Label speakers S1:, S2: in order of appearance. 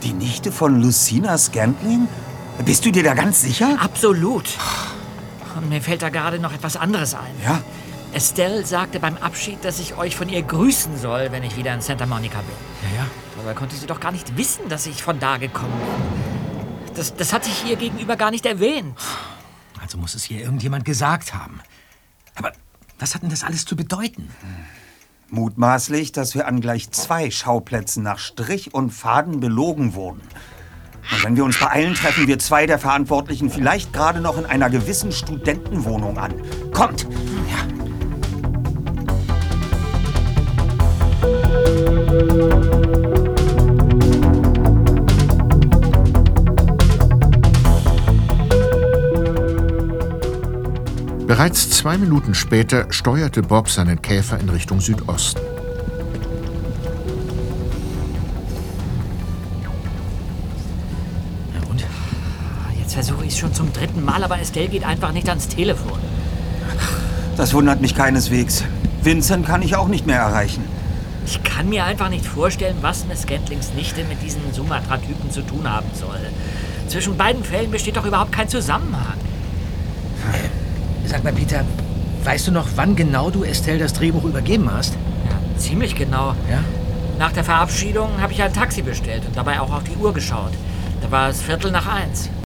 S1: Die Nichte von Lucina Scantling? Bist du dir da ganz sicher?
S2: Absolut. Und mir fällt da gerade noch etwas anderes ein.
S1: Ja?
S2: Estelle sagte beim Abschied, dass ich euch von ihr grüßen soll, wenn ich wieder in Santa Monica bin.
S3: Ja.
S2: Aber konnte sie doch gar nicht wissen, dass ich von da gekommen bin. Das hat sich ihr gegenüber gar nicht erwähnt.
S3: Also muss es ihr irgendjemand gesagt haben. Aber was hat denn das alles zu bedeuten?
S1: Mutmaßlich, dass wir an gleich 2 Schauplätzen nach Strich und Faden belogen wurden. Und wenn wir uns beeilen, treffen wir 2 der Verantwortlichen vielleicht gerade noch in einer gewissen Studentenwohnung an. Kommt!
S3: Ja.
S4: Bereits 2 Minuten später steuerte Bob seinen Käfer in Richtung Südosten.
S3: Ja, und?
S2: Jetzt versuche ich es schon zum 3. Mal, aber Estelle geht einfach nicht ans Telefon.
S1: Das wundert mich keineswegs. Vincent kann ich auch nicht mehr erreichen.
S2: Ich kann mir einfach nicht vorstellen, was Miss Scantlings Nichte mit diesen Sumatra-Typen zu tun haben soll. Zwischen beiden Fällen besteht doch überhaupt kein Zusammenhang.
S3: Sag mal, Peter, weißt du noch, wann genau du Estelle das Drehbuch übergeben hast?
S2: Ja, ziemlich genau.
S3: Ja?
S2: Nach der Verabschiedung habe ich ein Taxi bestellt und dabei auch auf die Uhr geschaut. Da war es 1:45.